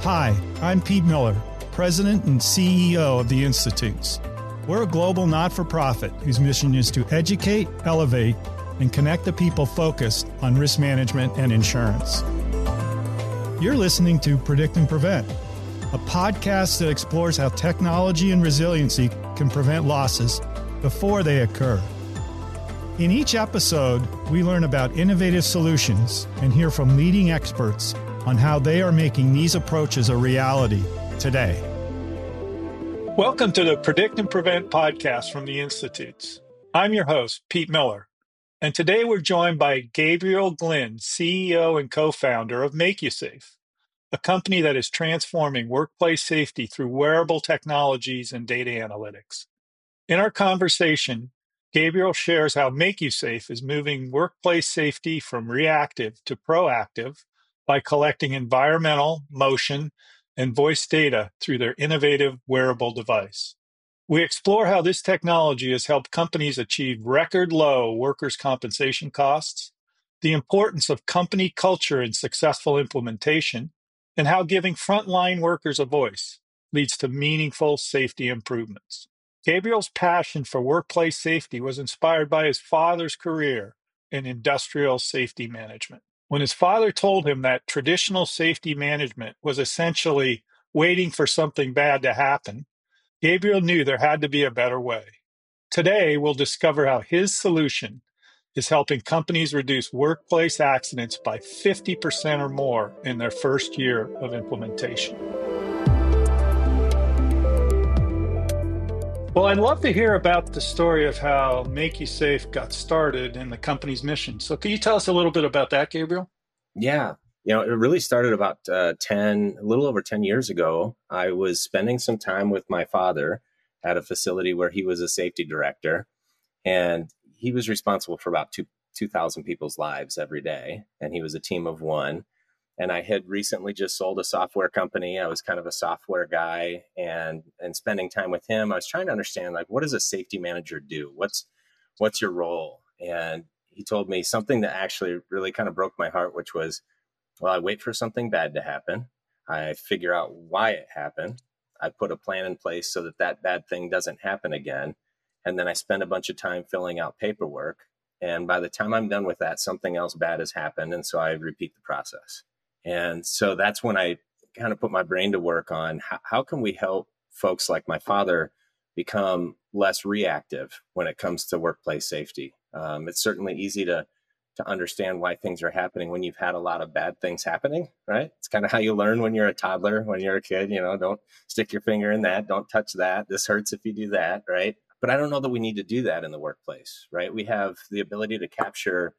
Hi, I'm Pete Miller, President and CEO of the Institutes. We're a global not-for-profit whose mission is to educate, elevate, and connect the people focused on risk management and insurance. You're listening to Predict and Prevent, a podcast that explores how technology and resiliency can prevent losses before they occur. In each episode, we learn about innovative solutions and hear from leading experts on how they are making these approaches a reality today. Welcome to the Predict and Prevent podcast from the Institutes. I'm your host, Pete Miller, and today we're joined by Gabriel Glynn, CEO and co-founder of MakeYouSafe, a company that is transforming workplace safety through wearable technologies and data analytics. In our conversation, Gabriel shares how MakeYouSafe is moving workplace safety from reactive to proactive by collecting environmental, motion, and voice data through their innovative wearable device. We explore how this technology has helped companies achieve record low workers' compensation costs, the importance of company culture in successful implementation, and how giving frontline workers a voice leads to meaningful safety improvements. Gabriel's passion for workplace safety was inspired by his father's career in industrial safety management. When his father told him that traditional safety management was essentially waiting for something bad to happen, Gabriel knew there had to be a better way. Today, we'll discover how his solution is helping companies reduce workplace accidents by 50% or more in their first year of implementation. Well, I'd love to hear about the story of how MakeYouSafe got started and the company's mission. So can you tell us a little bit about that, Gabriel? Yeah. It really started about a little over 10 years ago. I was spending some time with my father at a facility where he was a safety director, and he was responsible for about 2,000 people's lives every day. And he was a team of one. And I had recently just sold a software company. I was kind of a software guy, and spending time with him, I was trying to understand, like, what does a safety manager do? What's your role? And he told me something that actually really kind of broke my heart, which was, well, I wait for something bad to happen. I figure out why it happened. I put a plan in place so that bad thing doesn't happen again. And then I spend a bunch of time filling out paperwork. And by the time I'm done with that, something else bad has happened. And so I repeat the process. And so that's when I kind of put my brain to work on how can we help folks like my father become less reactive when it comes to workplace safety. It's certainly easy to understand why things are happening when you've had a lot of bad things happening, right? It's kind of how you learn when you're a toddler, when you're a kid, don't stick your finger in that, don't touch that. This hurts if you do that, right? But I don't know that we need to do that in the workplace, right? We have the ability to capture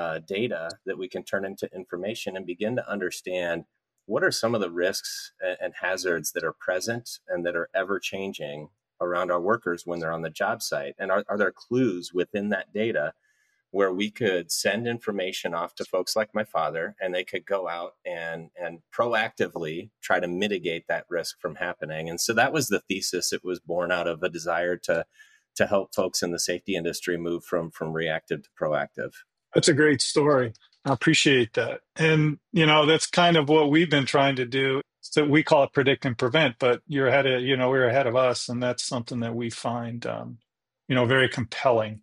data that we can turn into information and begin to understand what are some of the risks and hazards that are present and that are ever changing around our workers when they're on the job site. And are there clues within that data where we could send information off to folks like my father, and they could go out and proactively try to mitigate that risk from happening. And so that was the thesis. It was born out of a desire to help folks in the safety industry move from reactive to proactive. That's a great story. I appreciate that. And, that's kind of what we've been trying to do. So we call it predict and prevent, but we're ahead of us. And that's something that we find, very compelling.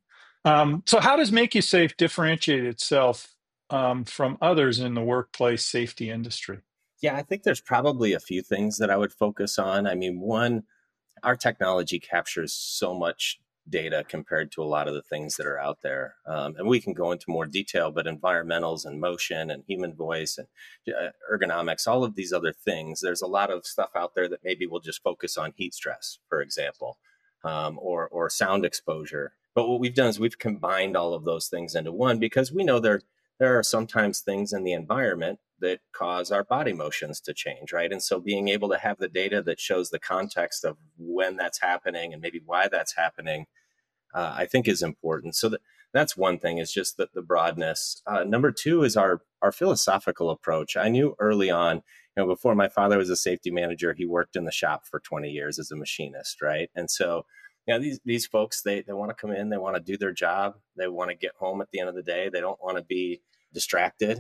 So how does MakeYouSafe differentiate itself from others in the workplace safety industry? Yeah, I think there's probably a few things that I would focus on. I mean, one, our technology captures so much data compared to a lot of the things that are out there. And we can go into more detail, but environmentals and motion and human voice and ergonomics, all of these other things, there's a lot of stuff out there that maybe we'll just focus on heat stress, for example, or sound exposure. But what we've done is we've combined all of those things into one, because we know there are sometimes things in the environment that cause our body motions to change, right? And so being able to have the data that shows the context of when that's happening and maybe why that's happening, I think is important. So that's one thing, is just the broadness. Number two is our philosophical approach. I knew early on, before my father was a safety manager, he worked in the shop for 20 years as a machinist, right? And so these folks, they want to come in, they want to do their job, they want to get home at the end of the day, they don't want to be distracted.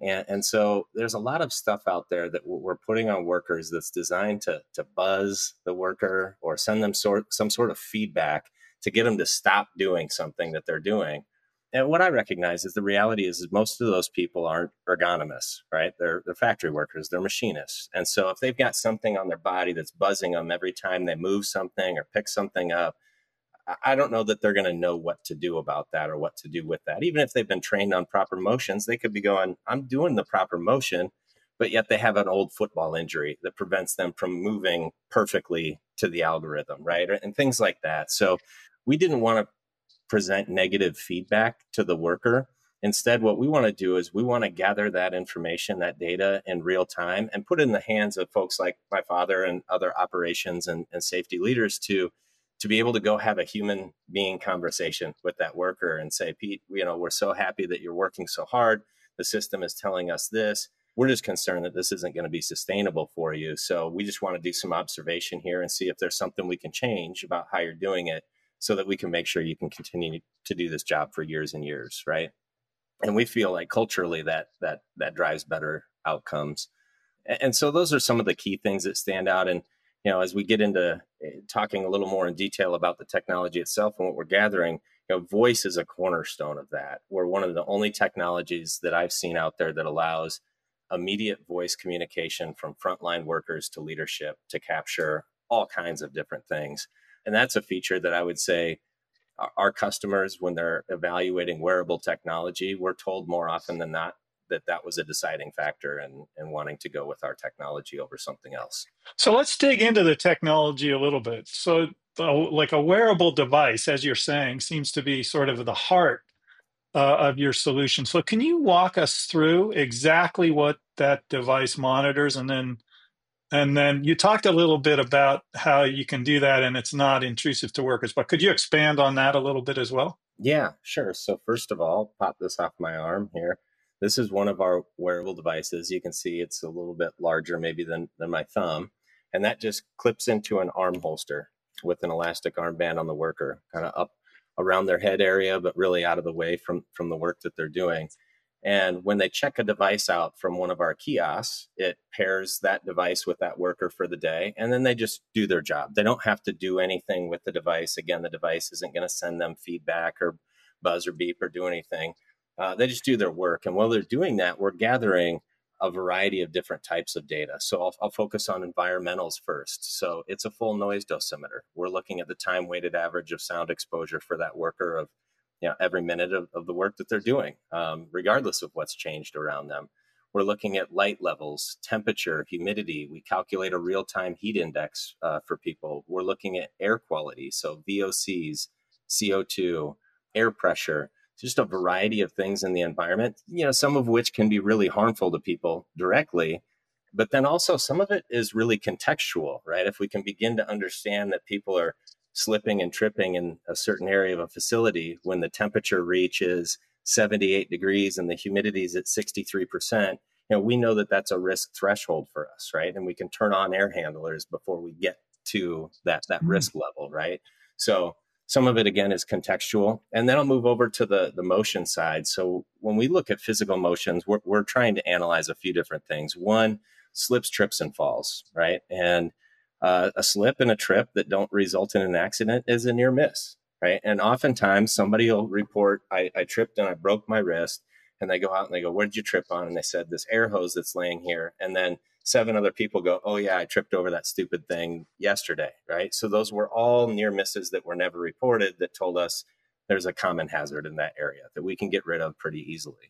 And so there's a lot of stuff out there that we're putting on workers that's designed to buzz the worker or send them some sort of feedback to get them to stop doing something that they're doing. And what I recognize is the reality is most of those people aren't ergonomists, right? They're factory workers, they're machinists. And so if they've got something on their body that's buzzing them every time they move something or pick something up, I don't know that they're going to know what to do about that or what to do with that. Even if they've been trained on proper motions, they could be going, I'm doing the proper motion, but yet they have an old football injury that prevents them from moving perfectly to the algorithm, right? And things like that. So we didn't want to present negative feedback to the worker. Instead, what we want to do is we want to gather that information, that data in real time and put it in the hands of folks like my father and other operations and safety leaders to be able to go have a human being conversation with that worker and say, Pete, we're so happy that you're working so hard. The system is telling us this. We're just concerned that this isn't going to be sustainable for you. So we just want to do some observation here and see if there's something we can change about how you're doing it so that we can make sure you can continue to do this job for years and years, right? And we feel like culturally that drives better outcomes. And so those are some of the key things that stand out. And as we get into talking a little more in detail about the technology itself and what we're gathering, voice is a cornerstone of that. We're one of the only technologies that I've seen out there that allows immediate voice communication from frontline workers to leadership to capture all kinds of different things. And that's a feature that I would say our customers, when they're evaluating wearable technology, we're told more often than not that was a deciding factor in wanting to go with our technology over something else. So let's dig into the technology a little bit. So like a wearable device, as you're saying, seems to be sort of the heart of your solution. So can you walk us through exactly what that device monitors? And then you talked a little bit about how you can do that and it's not intrusive to workers, but could you expand on that a little bit as well? Yeah, sure. So first of all, pop this off my arm here. This is one of our wearable devices. You can see it's a little bit larger maybe than my thumb. And that just clips into an arm holster with an elastic armband on the worker, kind of up around their head area, but really out of the way from the work that they're doing. And when they check a device out from one of our kiosks, it pairs that device with that worker for the day. And then they just do their job. They don't have to do anything with the device. Again, the device isn't going to send them feedback or buzz or beep or do anything. They just do their work. And while they're doing that, we're gathering a variety of different types of data. So I'll focus on environmentals first. So it's a full noise dosimeter. We're looking at the time weighted average of sound exposure for that worker of every minute of the work that they're doing, regardless of what's changed around them. We're looking at light levels, temperature, humidity. We calculate a real-time heat index for people. We're looking at air quality, so VOCs, CO2, air pressure, just a variety of things in the environment, some of which can be really harmful to people directly, but then also some of it is really contextual, right? If we can begin to understand that people are slipping and tripping in a certain area of a facility when the temperature reaches 78 degrees and the humidity is at 63%, we know that that's a risk threshold for us, right? And we can turn on air handlers before we get to that risk level, right? So some of it, again, is contextual. And then I'll move over to the motion side. So when we look at physical motions, we're trying to analyze a few different things. One, slips, trips, and falls, right? And a slip and a trip that don't result in an accident is a near miss, right? And oftentimes somebody will report, I tripped and I broke my wrist. And they go out and they go, what did you trip on? And they said, this air hose that's laying here. And then 7 other people go, oh yeah, I tripped over that stupid thing yesterday, right? So those were all near misses that were never reported that told us there's a common hazard in that area that we can get rid of pretty easily.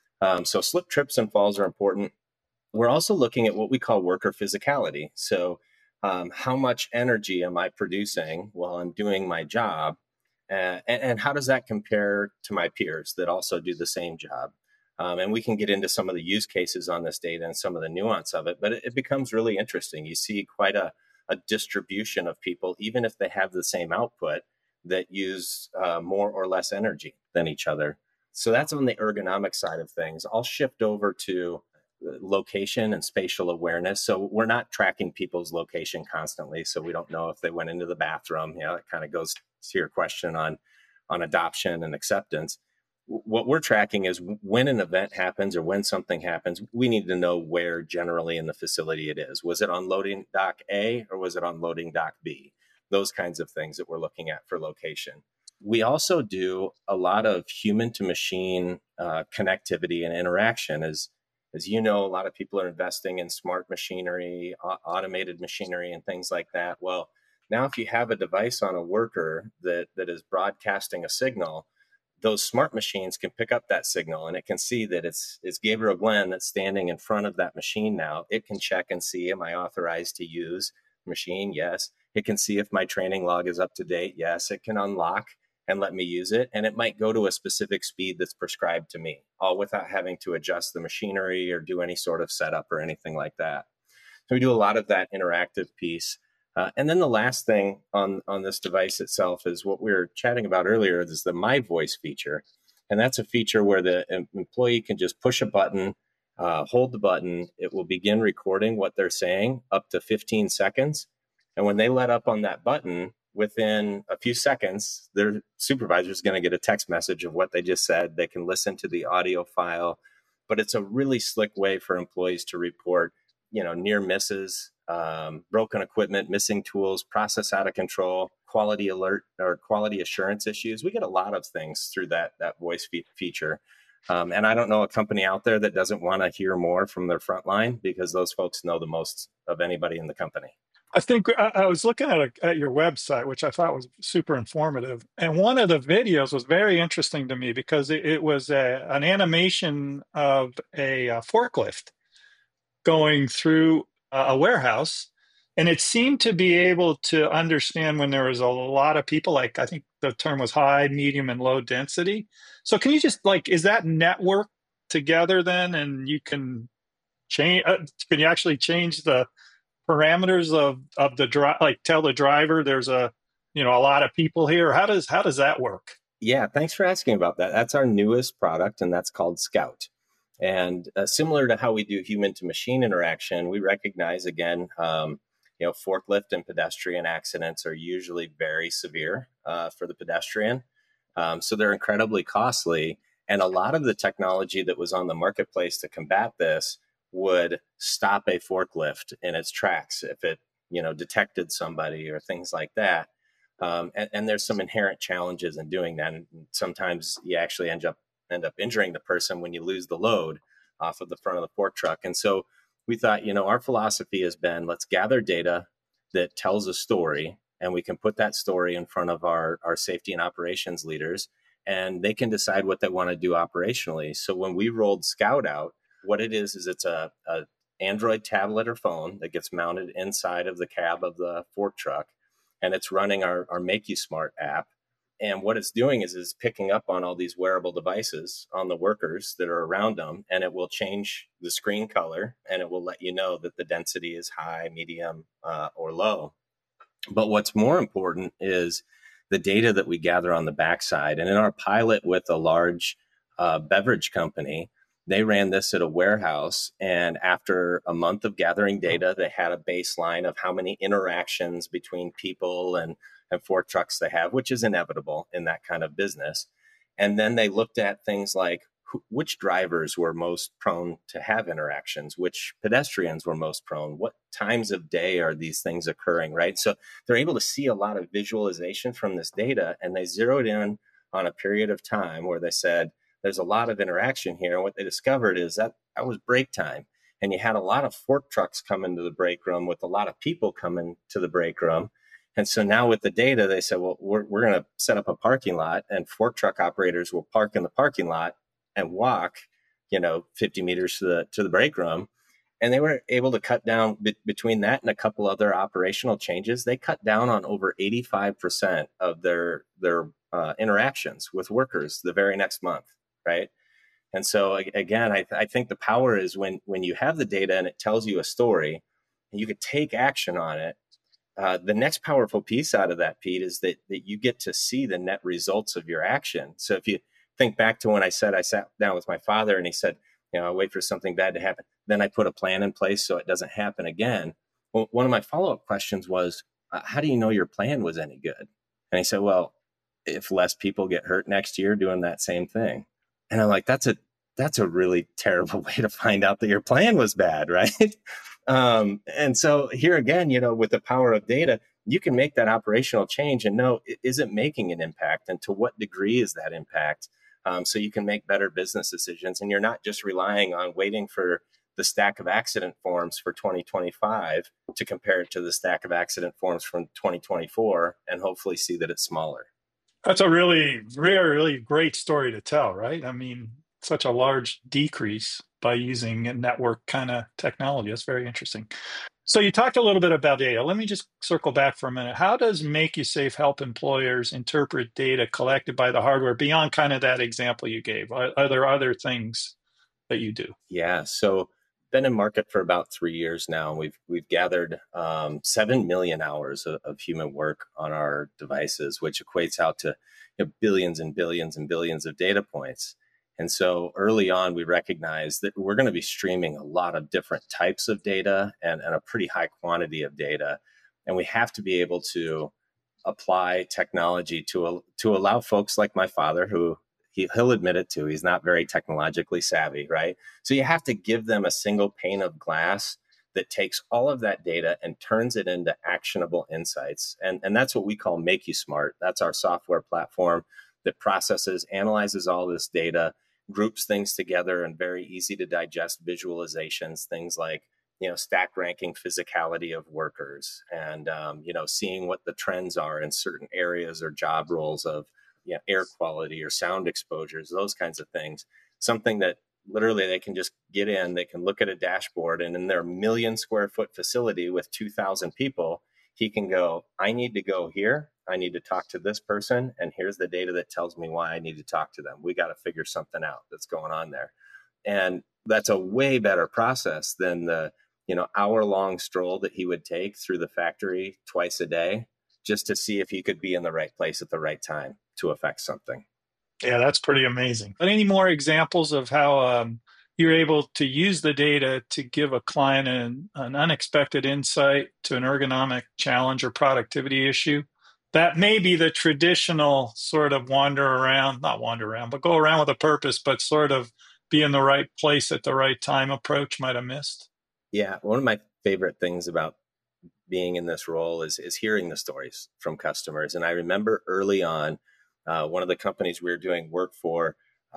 So slip, trips, and falls are important. We're also looking at what we call worker physicality. So how much energy am I producing while I'm doing my job? And how does that compare to my peers that also do the same job? And we can get into some of the use cases on this data and some of the nuance of it, but it becomes really interesting. You see quite a distribution of people, even if they have the same output, that use more or less energy than each other. So that's on the ergonomic side of things. I'll shift over to location and spatial awareness. So we're not tracking people's location constantly. So we don't know if they went into the bathroom. It kind of goes to your question on adoption and acceptance. what we're tracking is when an event happens or when something happens, we need to know where generally in the facility it is. Was it on loading dock A or was it on loading dock B? Those kinds of things that we're looking at for location. We also do a lot of human to machine connectivity and interaction. As you know, a lot of people are investing in smart machinery, automated machinery, and things like that. Well, now if you have a device on a worker that is broadcasting a signal, those smart machines can pick up that signal and it can see that it's Gabriel Glenn that's standing in front of that machine now. It can check and see, am I authorized to use the machine? Yes. It can see if my training log is up to date. Yes. It can unlock and let me use it. And it might go to a specific speed that's prescribed to me, all without having to adjust the machinery or do any sort of setup or anything like that. So we do a lot of that interactive piece. And then the last thing on this device itself is what we were chatting about earlier, is the My Voice feature. And that's a feature where the employee can just push a button, hold the button. It will begin recording what they're saying up to 15 seconds. And when they let up on that button, within a few seconds, their supervisor is going to get a text message of what they just said. They can listen to the audio file. But it's a really slick way for employees to report, near misses, broken equipment, missing tools, process out of control, quality alert or quality assurance issues. We get a lot of things through that voice feature. And I don't know a company out there that doesn't want to hear more from their frontline, because those folks know the most of anybody in the company. I think I was looking at your website, which I thought was super informative. And one of the videos was very interesting to me because it was an animation of a forklift going through a warehouse. And it seemed to be able to understand when there was a lot of people, like I think the term was high, medium, and low density. So can you just is that network together then? And you can change, can you actually change the parameters of the drive, tell the driver there's a lot of people here? How does that work? Yeah, thanks for asking about that. That's our newest product, and that's called Scout. And similar to how we do human to machine interaction, we recognize again, forklift and pedestrian accidents are usually very severe for the pedestrian. So they're incredibly costly. And a lot of the technology that was on the marketplace to combat this would stop a forklift in its tracks if it, detected somebody or things like that. And there's some inherent challenges in doing that. And sometimes you actually end up injuring the person when you lose the load off of the front of the fork truck. And so we thought, our philosophy has been, let's gather data that tells a story, and we can put that story in front of our safety and operations leaders, and they can decide what they want to do operationally. So when we rolled Scout out, what it is it's a Android tablet or phone that gets mounted inside of the cab of the fork truck, and it's running our Make You Smart app. And what it's doing is it's picking up on all these wearable devices on the workers that are around them, and it will change the screen color, and it will let you know that the density is high, medium, or low. But what's more important is the data that we gather on the backside. And in our pilot with a large beverage company, they ran this at a warehouse, and after a month of gathering data, they had a baseline of how many interactions between people and fork trucks they have, which is inevitable in that kind of business. And then they looked at things like which drivers were most prone to have interactions, which pedestrians were most prone, what times of day are these things occurring, right? So they're able to see a lot of visualization from this data, and they zeroed in on a period of time where they said, there's a lot of interaction here. And what they discovered is that was break time. And you had a lot of fork trucks come into the break room with a lot of people coming to the break room. And so now with the data, they said, well, we're going to set up a parking lot, and fork truck operators will park in the parking lot and walk, 50 meters to the break room. And they were able to cut down between that and a couple other operational changes. They cut down on over 85% of their interactions with workers the very next month. Right. And so, again, I think the power is when you have the data and it tells you a story and you could take action on it. The next powerful piece out of that, Pete, is that you get to see the net results of your action. So if you think back to when I said I sat down with my father and he said, I wait for something bad to happen, then I put a plan in place so it doesn't happen again. Well, one of my follow-up questions was, how do you know your plan was any good? And he said, well, if less people get hurt next year doing that same thing. And I'm like, that's a really terrible way to find out that your plan was bad, right? And so here again, with the power of data, you can make that operational change and know, is it making an impact, and to what degree is that impact? So you can make better business decisions, and you're not just relying on waiting for the stack of accident forms for 2025 to compare it to the stack of accident forms from 2024 and hopefully see that it's smaller. That's a really, really great story to tell, right? I mean, such a large decrease by using a network kind of technology. That's very interesting. So you talked a little bit about data. Let me just circle back for a minute. How does MakuSafe help employers interpret data collected by the hardware beyond kind of that example you gave? Are there other things that you do? Yeah, so been in market for about 3 years now. We've gathered 7 million hours of human work on our devices, which equates out to billions and billions and billions of data points. And so early on, we recognized that we're going to be streaming a lot of different types of data and a pretty high quantity of data. And we have to be able to apply technology to allow folks like my father, who he'll admit it too, he's not very technologically savvy, right? So you have to give them a single pane of glass that takes all of that data and turns it into actionable insights. And that's what we call MakuSmart. That's our software platform that processes, analyzes all this data, groups things together in very easy to digest visualizations, things like stack ranking physicality of workers, and seeing what the trends are in certain areas or job roles of air quality or sound exposures, those kinds of things. Something that literally they can just get in, they can look at a dashboard, and in their 1,000,000 square foot facility with 2,000 people, he can go, I need to go here. I need to talk to this person. And here's the data that tells me why I need to talk to them. We got to figure something out that's going on there. And that's a way better process than the hour-long stroll that he would take through the factory twice a day just to see if he could be in the right place at the right time to affect something. Yeah, that's pretty amazing. But any more examples of how you're able to use the data to give a client an unexpected insight to an ergonomic challenge or productivity issue? That may be the traditional sort of not wander around, but go around with a purpose, but sort of be in the right place at the right time approach might have missed. Yeah, one of my favorite things about being in this role is hearing the stories from customers. And I remember early on, one of the companies we were doing work for,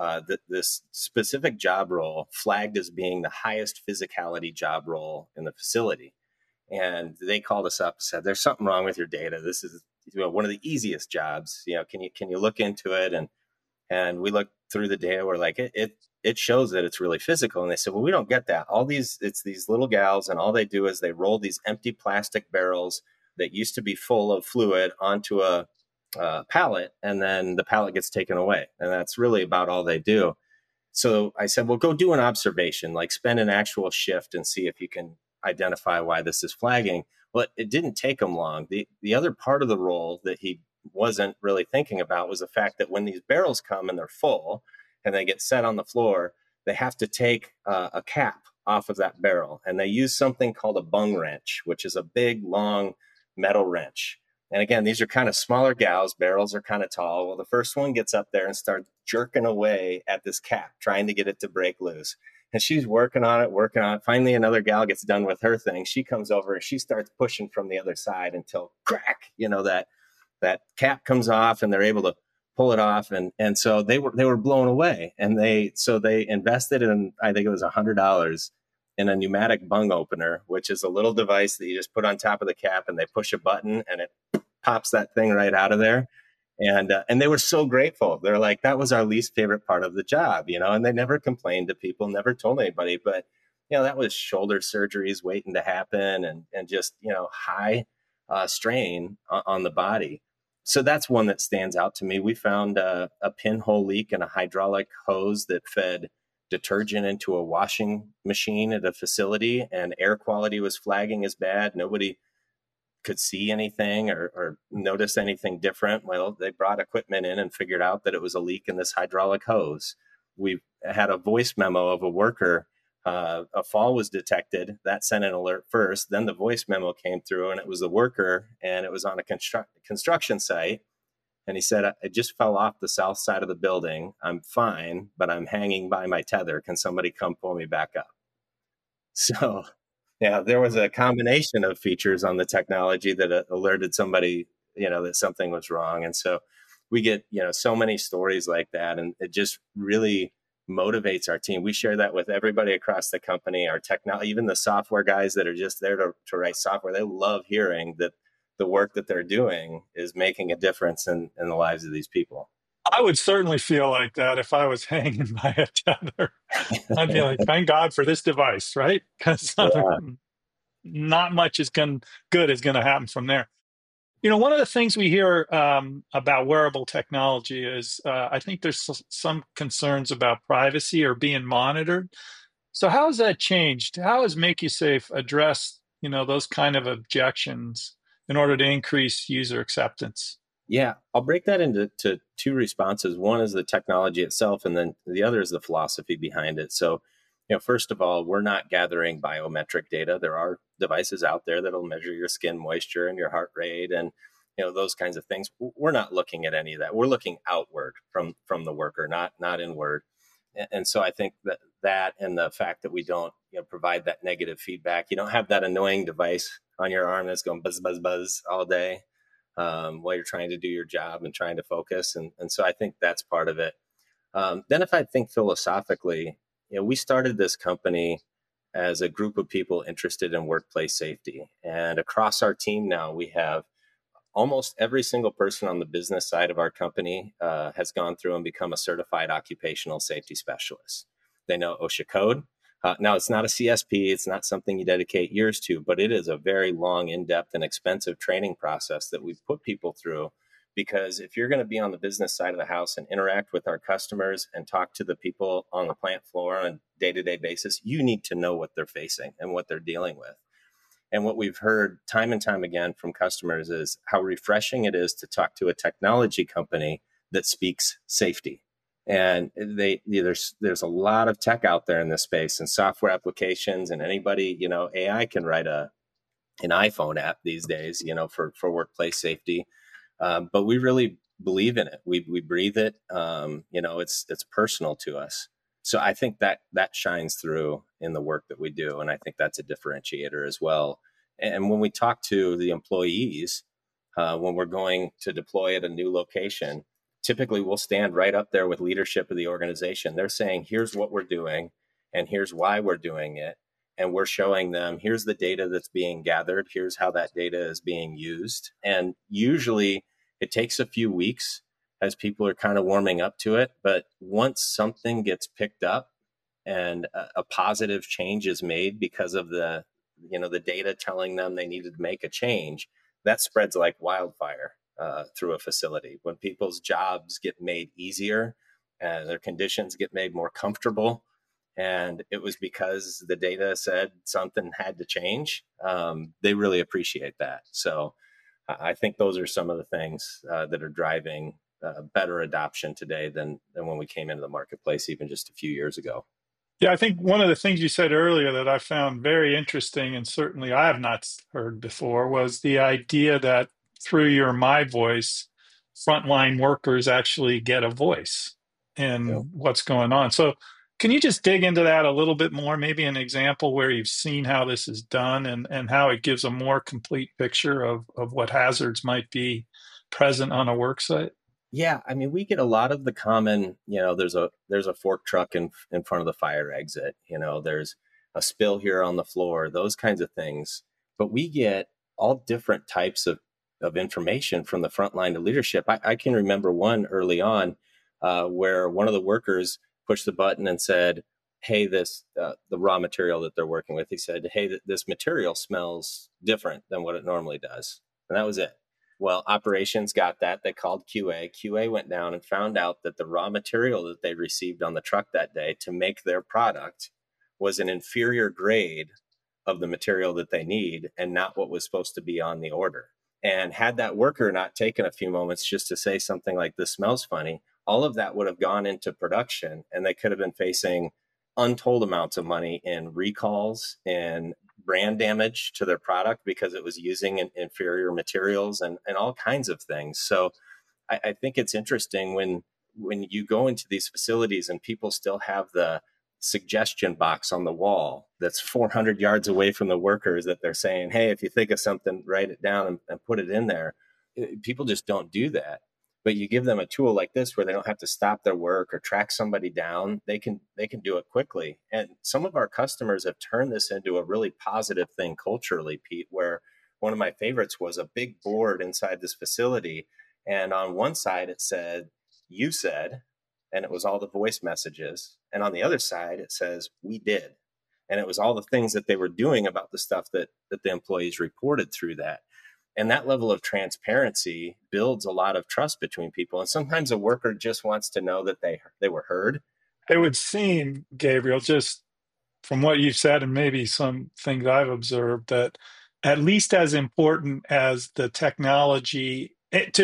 this specific job role flagged as being the highest physicality job role in the facility. And they called us up and said, there's something wrong with your data. This is one of the easiest jobs. Can you look into it? And we looked through the data. We're like, it shows that it's really physical. And they said, well, we don't get that. It's these little gals, and all they do is they roll these empty plastic barrels that used to be full of fluid onto a pallet, and then the pallet gets taken away. And that's really about all they do. So I said, well, go do an observation, like spend an actual shift and see if you can identify why this is flagging. Well, it didn't take him long. The other part of the role that he wasn't really thinking about was the fact that when these barrels come and they're full and they get set on the floor, they have to take a cap off of that barrel. And they use something called a bung wrench, which is a big, long metal wrench. And again, these are kind of smaller gals. Barrels are kind of tall. Well, the first one gets up there and starts jerking away at this cap, trying to get it to break loose. And she's working on it. Finally, another gal gets done with her thing. She comes over and she starts pushing from the other side until crack, that cap comes off, and they're able to pull it off. And so they were blown away. And they invested in, I think it was $100 in a pneumatic bung opener, which is a little device that you just put on top of the cap, and they push a button and it pops that thing right out of there. And they were so grateful. They're like, that was our least favorite part of the job, and they never complained to people, never told anybody. But, that was shoulder surgeries waiting to happen, and just, high strain on the body. So that's one that stands out to me. We found a pinhole leak in a hydraulic hose that fed detergent into a washing machine at a facility, and air quality was flagging as bad. Nobody could see anything or notice anything different. Well, they brought equipment in and figured out that it was a leak in this hydraulic hose. We had a voice memo of a worker. A fall was detected. That sent an alert first. Then the voice memo came through, and it was the worker, and it was on a construction site. And he said, I just fell off the south side of the building. I'm fine, but I'm hanging by my tether. Can somebody come pull me back up? So, yeah, there was a combination of features on the technology that alerted somebody, that something was wrong. And so we get, so many stories like that. And it just really motivates our team. We share that with everybody across the company, our technology, even the software guys that are just there to write software. They love hearing that the work that they're doing is making a difference in the lives of these people. I would certainly feel like that if I was hanging by a tether. I'd be like, thank God for this device, right? Because Yeah. not much good is going to happen from there. One of the things we hear about wearable technology is I think there's some concerns about privacy or being monitored. So how has that changed? How has MakeYouSafe addressed, those kind of objections in order to increase user acceptance? Yeah, I'll break that into two responses. One is the technology itself, and then the other is the philosophy behind it. So, first of all, we're not gathering biometric data. There are devices out there that'll measure your skin moisture and your heart rate and those kinds of things. We're not looking at any of that. We're looking outward from the worker, not inward. And so I think that and the fact that we don't provide that negative feedback, you don't have that annoying device on your arm that's going buzz buzz buzz all day while you're trying to do your job and trying to focus. And so I think that's part of it. Then if I think philosophically, we started this company as a group of people interested in workplace safety. And across our team now, we have almost every single person on the business side of our company has gone through and become a certified occupational safety specialist. They know OSHA code. Now, it's not a CSP. It's not something you dedicate years to, but it is a very long, in-depth, and expensive training process that we've put people through. Because if you're going to be on the business side of the house and interact with our customers and talk to the people on the plant floor on a day-to-day basis, you need to know what they're facing and what they're dealing with. And what we've heard time and time again from customers is how refreshing it is to talk to a technology company that speaks safety. And there's a lot of tech out there in this space and software applications, and anybody, AI can write an iPhone app these days, for workplace safety. But we really believe in it. We breathe it. It's personal to us. So I think that shines through in the work that we do. And I think that's a differentiator as well. And when we talk to the employees, when we're going to deploy at a new location, typically we'll stand right up there with leadership of the organization. They're saying, here's what we're doing and here's why we're doing it. And we're showing them, here's the data that's being gathered. Here's how that data is being used. And usually it takes a few weeks as people are kind of warming up to it. But once something gets picked up and a positive change is made because of the data telling them they needed to make a change, that spreads like wildfire through a facility. When people's jobs get made easier and their conditions get made more comfortable, and it was because the data said something had to change, they really appreciate that. So I think those are some of the things that are driving better adoption today than when we came into the marketplace even just a few years ago. Yeah, I think one of the things you said earlier that I found very interesting, and certainly I have not heard before, was the idea that through your My Voice, frontline workers actually get a voice in what's going on. So can you just dig into that a little bit more, maybe an example where you've seen how this is done and how it gives a more complete picture of what hazards might be present on a work site? Yeah, I mean, we get a lot of the common, there's a fork truck in front of the fire exit, there's a spill here on the floor, those kinds of things. But we get all different types of information from the front line to leadership. I can remember one early on where one of the workers pushed the button and said, hey, the raw material that they're working with, he said, hey, this material smells different than what it normally does. And that was it. Well, operations got that. They called QA. QA went down and found out that the raw material that they received on the truck that day to make their product was an inferior grade of the material that they need and not what was supposed to be on the order. And had that worker not taken a few moments just to say something like, this smells funny, all of that would have gone into production and they could have been facing untold amounts of money in recalls and brand damage to their product because it was using inferior materials and all kinds of things. So I think it's interesting when you go into these facilities and people still have the suggestion box on the wall that's 400 yards away from the workers that they're saying, hey, if you think of something, write it down and put it in there. People just don't do that. But you give them a tool like this where they don't have to stop their work or track somebody down. They can do it quickly. And some of our customers have turned this into a really positive thing culturally, Pete, where one of my favorites was a big board inside this facility. And on one side, it said, you said, and it was all the voice messages. And on the other side, it says, we did. And it was all the things that they were doing about the stuff that the employees reported through that. And that level of transparency builds a lot of trust between people. And sometimes a worker just wants to know that they were heard. It would seem, Gabriel, just from what you've said and maybe some things I've observed, that at least as important as the technology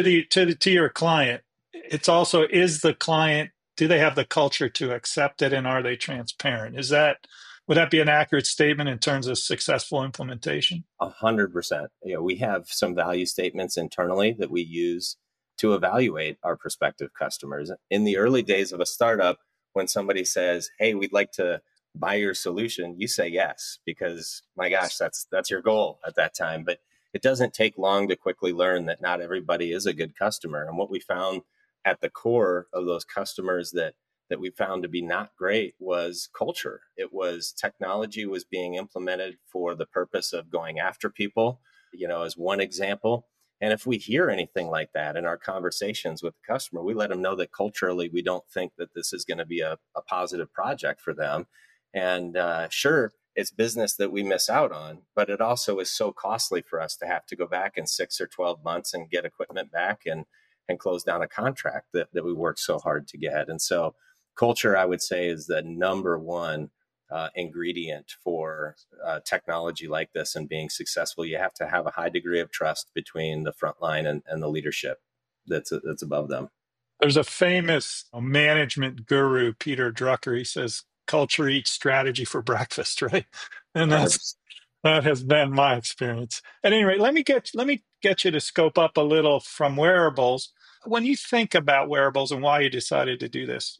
to your client, it's also, is the client, do they have the culture to accept it, and are they transparent? Would that be an accurate statement in terms of successful implementation? 100%. We have some value statements internally that we use to evaluate our prospective customers. In the early days of a startup, when somebody says, hey, we'd like to buy your solution, you say yes, because my gosh, that's your goal at that time. But it doesn't take long to quickly learn that not everybody is a good customer. And what we found at the core of those customers that we found to be not great was culture. It was technology was being implemented for the purpose of going after people, as one example. And if we hear anything like that in our conversations with the customer, we let them know that culturally, we don't think that this is going to be a positive project for them. And sure, it's business that we miss out on, but it also is so costly for us to have to go back in 6 or 12 months and get equipment back and close down a contract that we worked so hard to get. And so culture, I would say, is the number one ingredient for technology like this and being successful. You have to have a high degree of trust between the frontline and the leadership that's above them. There's a famous management guru, Peter Drucker. He says, culture eats strategy for breakfast, right? And that has been my experience. At any rate, let me get you to scope up a little from wearables. When you think about wearables and why you decided to do this,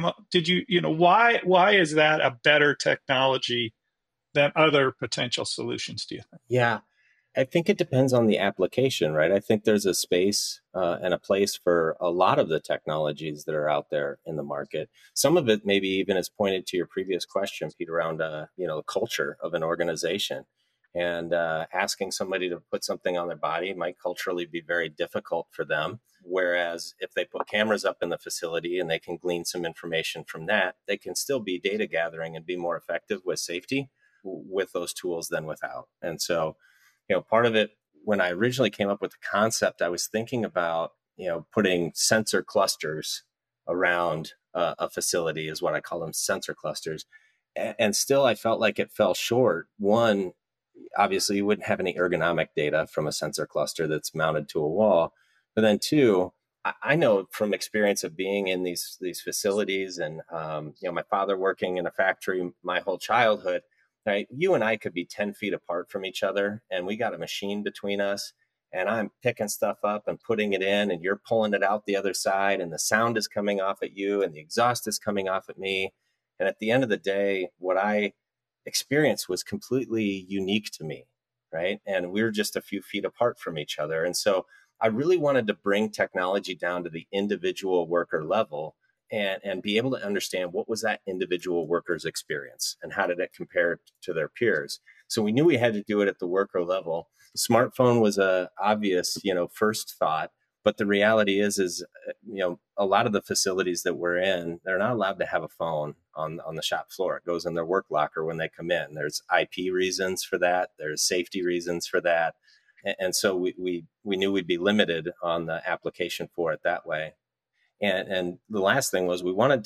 why is that a better technology than other potential solutions, do you think? Yeah, I think it depends on the application, right? I think there's a space and a place for a lot of the technologies that are out there in the market. Some of it maybe even is pointed to your previous question, Pete, around the culture of an organization. And asking somebody to put something on their body might culturally be very difficult for them. Whereas if they put cameras up in the facility and they can glean some information from that, they can still be data gathering and be more effective with safety with those tools than without. And so, part of it, when I originally came up with the concept, I was thinking about, putting sensor clusters around a facility, is what I call them, sensor clusters. And still, I felt like it fell short. One, obviously, you wouldn't have any ergonomic data from a sensor cluster that's mounted to a wall. But then two, I know from experience of being in these facilities and, my father working in a factory my whole childhood, right? You and I could be 10 feet apart from each other, and we got a machine between us, and I'm picking stuff up and putting it in, and you're pulling it out the other side, and the sound is coming off at you, and the exhaust is coming off at me. And at the end of the day, what I experienced was completely unique to me, right? And we were just a few feet apart from each other. And so I really wanted to bring technology down to the individual worker level and be able to understand what was that individual worker's experience and how did it compare to their peers. So we knew we had to do it at the worker level. The smartphone was a obvious, first thought, but the reality is, a lot of the facilities that we're in, they're not allowed to have a phone on the shop floor. It goes in their work locker when they come in. There's IP reasons for that. There's safety reasons for that. And so we knew we'd be limited on the application for it that way. And the last thing was we wanted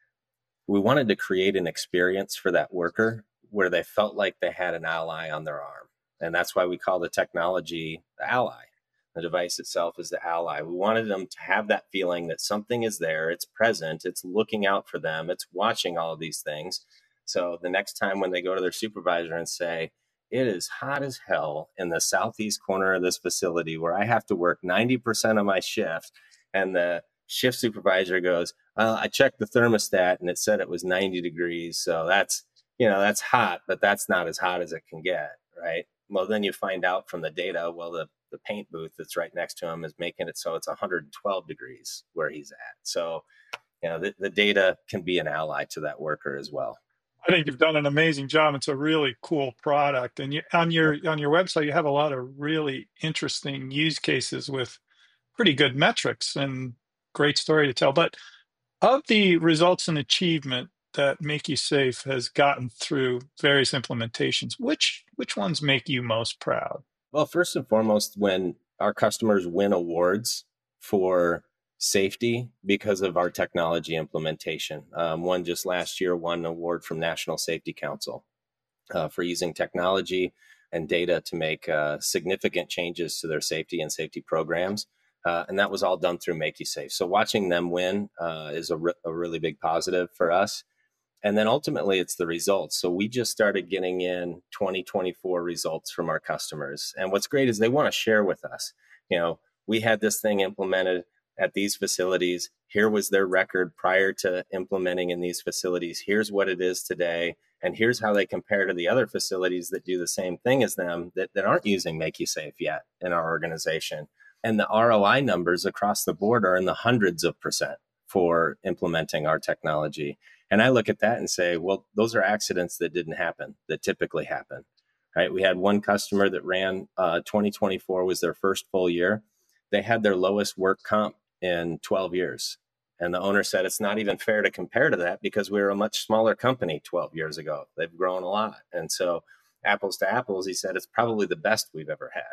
to create an experience for that worker where they felt like they had an ally on their arm. And that's why we call the technology the ally. The device itself is the ally. We wanted them to have that feeling that something is there, it's present, it's looking out for them, it's watching all of these things. So the next time when they go to their supervisor and say, it is hot as hell in the southeast corner of this facility where I have to work 90% of my shift, And the shift supervisor goes, I checked the thermostat and it said it was 90 degrees. So that's hot, but that's not as hot as it can get, right? Well, then you find out from the data, well, the paint booth that's right next to him is making it so it's 112 degrees where he's at. So, the data can be an ally to that worker as well. I think you've done an amazing job. It's a really cool product, and on your website, you have a lot of really interesting use cases with pretty good metrics and great story to tell. But of the results and achievement that MakeYouSafe has gotten through various implementations, which ones make you most proud? Well, first and foremost, when our customers win awards for safety because of our technology implementation. One just last year won an award from National Safety Council for using technology and data to make significant changes to their safety and safety programs. And that was all done through MakeYouSafe. So watching them win is a really big positive for us. And then ultimately, it's the results. So we just started getting in 2024 results from our customers. And what's great is they want to share with us. We had this thing implemented at these facilities. Here was their record prior to implementing in these facilities. Here's what it is today. And here's how they compare to the other facilities that do the same thing as them that aren't using MakeYouSafe yet in our organization. And the ROI numbers across the board are in the hundreds of % for implementing our technology. And I look at that and say, well, those are accidents that didn't happen, that typically happen, right? We had one customer that ran 2024 was their first full year. They had their lowest work comp in 12 years. And the owner said, it's not even fair to compare to that because we were a much smaller company 12 years ago. They've grown a lot. And so apples to apples, he said, it's probably the best we've ever had.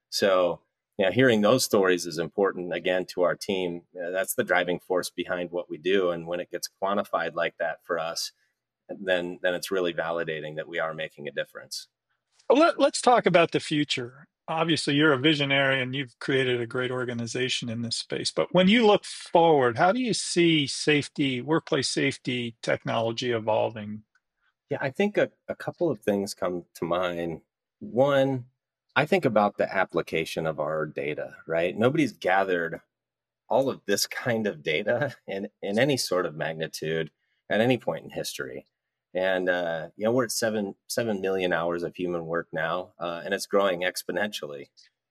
So hearing those stories is important, again, to our team. That's the driving force behind what we do. And when it gets quantified like that for us, then it's really validating that we are making a difference. Let's talk about the future. Obviously, you're a visionary and you've created a great organization in this space. But when you look forward, how do you see workplace safety technology evolving? Yeah, I think a couple of things come to mind. One, I think about the application of our data, right? Nobody's gathered all of this kind of data in any sort of magnitude at any point in history. And, we're at 7 million hours of human work now, and it's growing exponentially.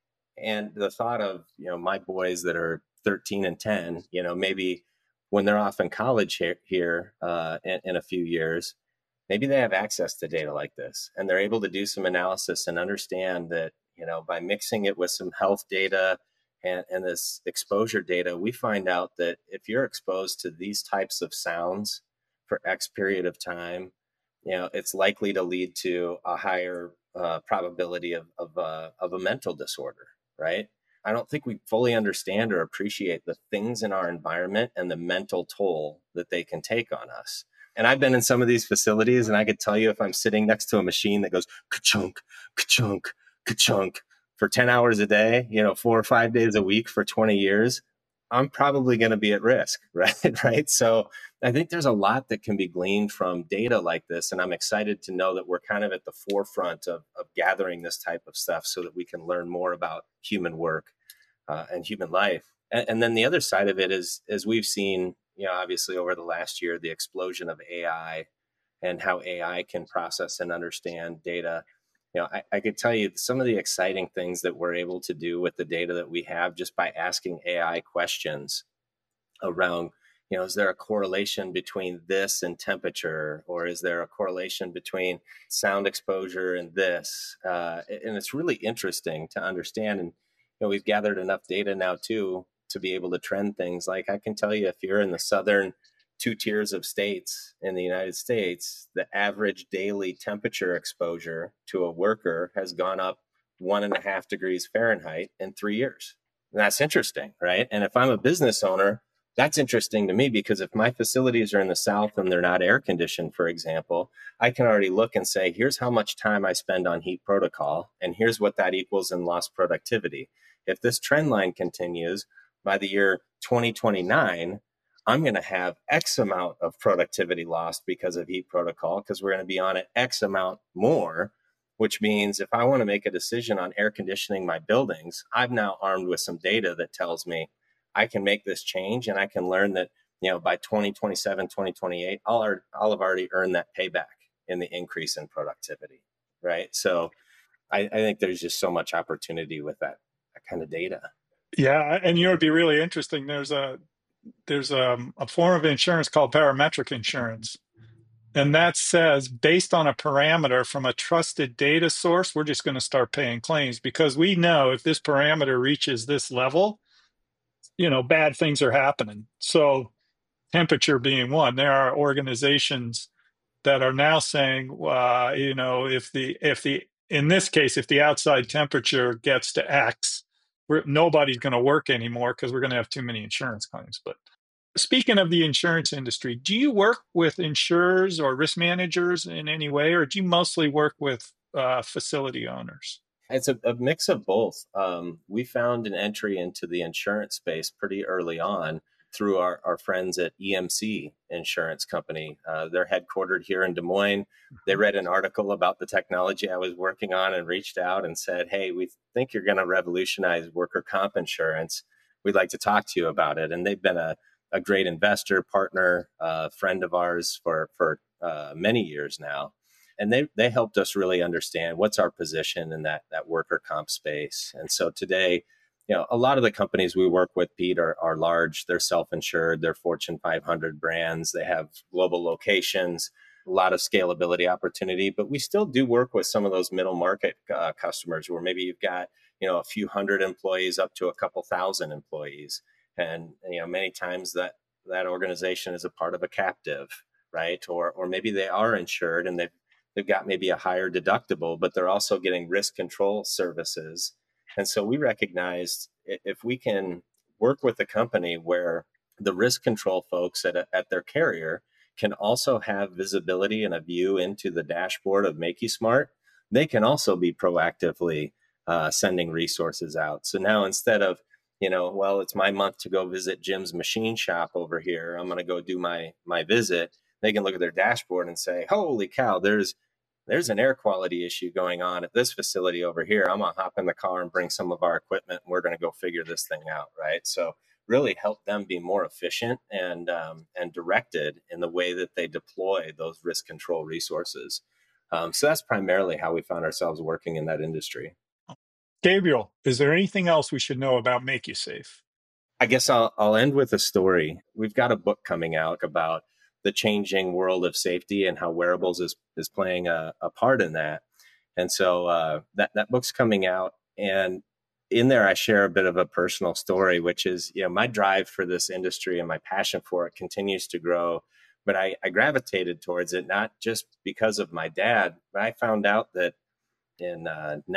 And the thought of, my boys that are 13 and 10, maybe when they're off in college here in a few years, maybe they have access to data like this and they're able to do some analysis and understand that, by mixing it with some health data and this exposure data, we find out that if you're exposed to these types of sounds for X period of time, it's likely to lead to a higher probability of a mental disorder, right? I don't think we fully understand or appreciate the things in our environment and the mental toll that they can take on us. And I've been in some of these facilities, and I could tell you if I'm sitting next to a machine that goes ka-chunk, ka-chunk, ka-chunk for 10 hours a day, 4 or 5 days a week for 20 years, I'm probably going to be at risk, right? Right. So I think there's a lot that can be gleaned from data like this. And I'm excited to know that we're kind of at the forefront of gathering this type of stuff so that we can learn more about human work and human life. And then the other side of it is, as we've seen, obviously over the last year, the explosion of AI and how AI can process and understand data. I could tell you some of the exciting things that we're able to do with the data that we have just by asking AI questions around, is there a correlation between this and temperature, or is there a correlation between sound exposure and this? And it's really interesting to understand. And, we've gathered enough data now too, to be able to trend things. Like I can tell you, if you're in the southern 2 tiers of states in the United States, the average daily temperature exposure to a worker has gone up 1.5 degrees Fahrenheit in 3 years. And that's interesting, right? And if I'm a business owner, that's interesting to me because if my facilities are in the South and they're not air conditioned, for example, I can already look and say, here's how much time I spend on heat protocol, and here's what that equals in lost productivity. If this trend line continues, by the year 2029, I'm going to have X amount of productivity lost because of heat protocol, because we're going to be on it X amount more, which means if I want to make a decision on air conditioning my buildings, I'm now armed with some data that tells me, I can make this change, and I can learn that, by 2027, 2028, I'll have already earned that payback in the increase in productivity, right? So I think there's just so much opportunity with that kind of data. Yeah, and it'd be really interesting. There's a form of insurance called parametric insurance. And that says, based on a parameter from a trusted data source, we're just going to start paying claims, because we know if this parameter reaches this level, bad things are happening. So temperature being one, there are organizations that are now saying, in this case, if the outside temperature gets to X, nobody's going to work anymore because we're going to have too many insurance claims. But speaking of the insurance industry, do you work with insurers or risk managers in any way, or do you mostly work with facility owners? It's a mix of both. We found an entry into the insurance space pretty early on through our friends at EMC Insurance Company. They're headquartered here in Des Moines. They read an article about the technology I was working on and reached out and said, "Hey, we think you're going to revolutionize worker comp insurance. We'd like to talk to you about it." And they've been a great investor, partner, friend of ours for many years now. And they helped us really understand what's our position in that worker comp space. And so today, a lot of the companies we work with, Pete, are large. They're self-insured. They're Fortune 500 brands. They have global locations, a lot of scalability opportunity. But we still do work with some of those middle market customers where maybe you've got, a few hundred employees up to a couple thousand employees. And, many times that organization is a part of a captive, right? Or maybe they are insured and they've got maybe a higher deductible, but they're also getting risk control services. And so we recognized if we can work with a company where the risk control folks at their carrier can also have visibility and a view into the dashboard of MakeYouSmart, they can also be proactively sending resources out. So now instead of, it's my month to go visit Jim's machine shop over here, I'm going to go do my visit. They can look at their dashboard and say, holy cow, there's an air quality issue going on at this facility over here. I'm going to hop in the car and bring some of our equipment, and we're going to go figure this thing out, right? So really help them be more efficient and directed in the way that they deploy those risk control resources. So that's primarily how we found ourselves working in that industry. Gabriel, is there anything else we should know about MakeYouSafe? I guess I'll end with a story. We've got a book coming out about the changing world of safety and how wearables is playing a part in that. And so that book's coming out. And in there, I share a bit of a personal story, which is, my drive for this industry and my passion for it continues to grow. But I gravitated towards it, not just because of my dad, but I found out that in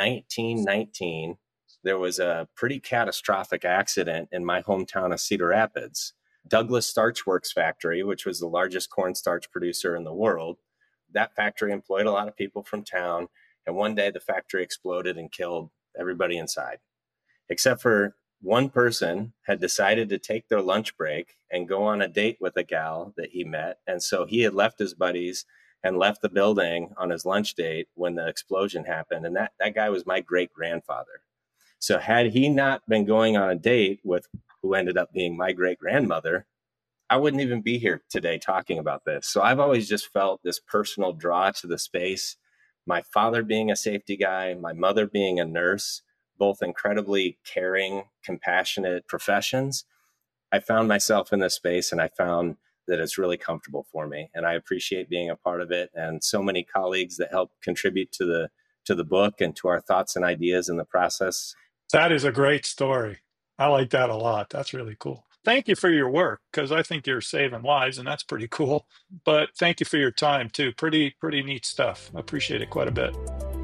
1919, there was a pretty catastrophic accident in my hometown of Cedar Rapids. Douglas Starch Works factory, which was the largest cornstarch producer in the world. That factory employed a lot of people from town. And one day the factory exploded and killed everybody inside, except for one person had decided to take their lunch break and go on a date with a gal that he met. And so he had left his buddies and left the building on his lunch date when the explosion happened. And that guy was my great grandfather. So had he not been going on a date with who ended up being my great grandmother, I wouldn't even be here today talking about this. So I've always just felt this personal draw to the space. My father being a safety guy, my mother being a nurse, both incredibly caring, compassionate professions. I found myself in this space and I found that it's really comfortable for me. And I appreciate being a part of it. And so many colleagues that help contribute to the book and to our thoughts and ideas in the process. That is a great story. I like that a lot. That's really cool. Thank you for your work, because I think you're saving lives, and that's pretty cool. But thank you for your time, too. Pretty neat stuff. I appreciate it quite a bit.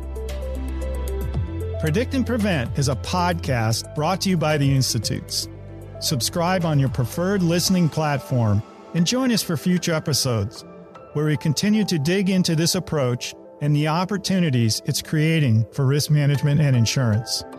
Predict and Prevent is a podcast brought to you by the Institutes. Subscribe on your preferred listening platform and join us for future episodes, where we continue to dig into this approach and the opportunities it's creating for risk management and insurance.